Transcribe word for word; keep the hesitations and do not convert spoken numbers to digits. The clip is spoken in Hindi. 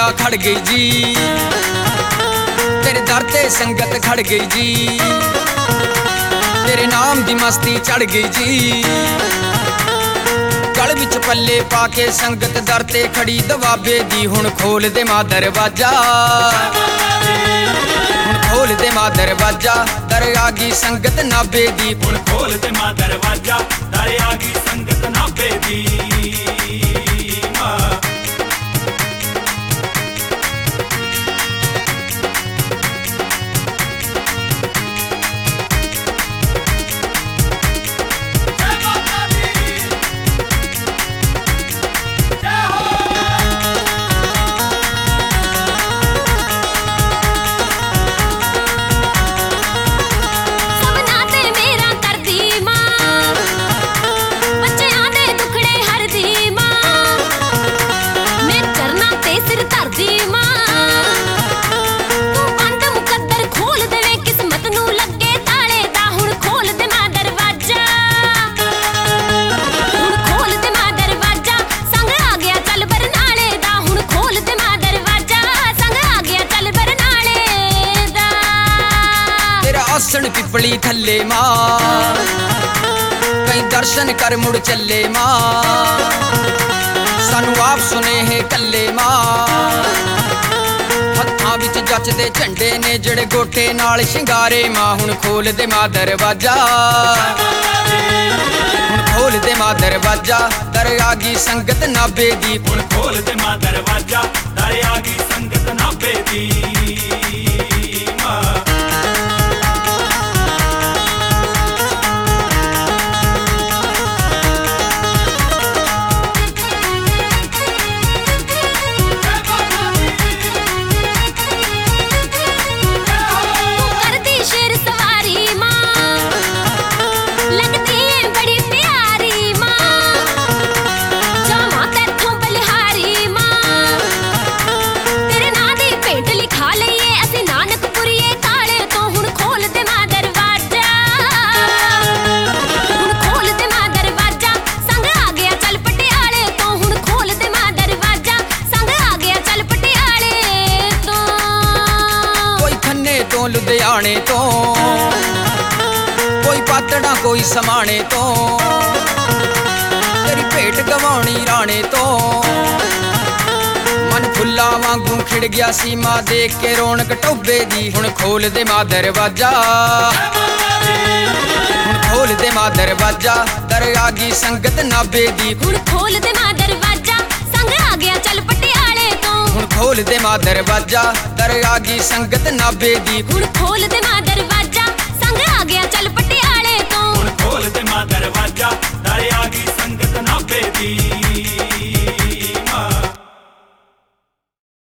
खड़ गई जी, तेरे दर ते संगत खड़ गई जी, तेरे नाम दी मस्ती चढ़ गई जी। गल विच पल्ले पाके संगत दर ते खड़ी दवाबे दी, हुण खोल दे मां दरवाजा, हुण खोल दे मां दरवाजा, दर आ गई संगत नाबे दी, हुण खोल दे मां दरवाजा, दर आ गई संगत नाबे दी। आसन पिपली थल्ले मां, कई दर्शन कर मुड़ चले मां, सानू आप सुने है कल्ले मां। हत्थां विच जचदे झंडे ने जड़े गोटे नाल शिंगारे मां, हुण खोल दे मां दरवाजा, हुण खोल दे मां दरवाजा, दर आ गई संगत नाबे दी, हुण खोल दे मां दरवाजा, दर आ गई संगत नाबे दी। लुधियाने तो कोई पातड़ा कोई समाने तो, तेरी भेंट गवानी राणे तो, मन फुल्ला वांगू खिड़ गया सी मां देख के रौनक टोबे दी, हुण खोल दे मां दरवाजा, हुण खोल दे मां दरवाजा, दर आ गई संगत नाबे दी, हुण खोल दे मां दरवाजा, संग आ गया चल पटियाले तो, हुण खोल दे मां दरवाजा, दर आ गई संगत नाबे दी, हुण खोल दे मां